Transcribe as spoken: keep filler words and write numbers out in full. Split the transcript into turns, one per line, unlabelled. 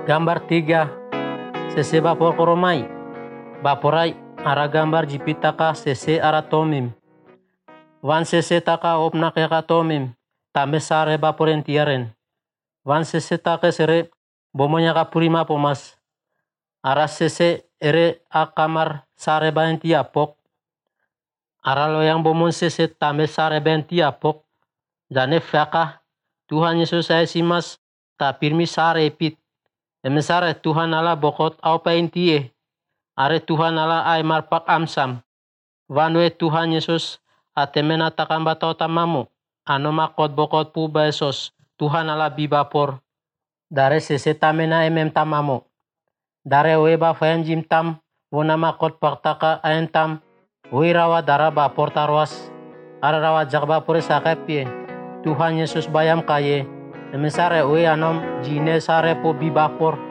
Gambar tiga. Sese vapor koromai. Vaporai ara gambar jipitaka sese ara tomim. Van sese taka opnak yaka tomim. Tambe sare vaporen tiaren. Van sese taka sere bomonya ka purima pomas. Ara sese ere a kamar sare baen tiapok. Ara loyang bomon sese tambe sare baen tiapok. Jane faka Tuhan Yesus saya simas ta pirmi sare epit. Emesare Tuhan Allah bokot au pain tie. Are Tuhan Allah ai marpak amsam. Vanwe Tuhan Yesus atemena takam batau tamamu. Ano makot bokot pu baesos. Tuhan Allah bibapor. Dare sese tamena emem tamamu. Dare weba fayan jim tam. Wona makot paktaka ayen tam. Wirawa dara bapor tarwas. Ara rawa jak bapore sakepie. Tuhan Yesus bayam kaye. Emesare we anom jine sare po bibapor.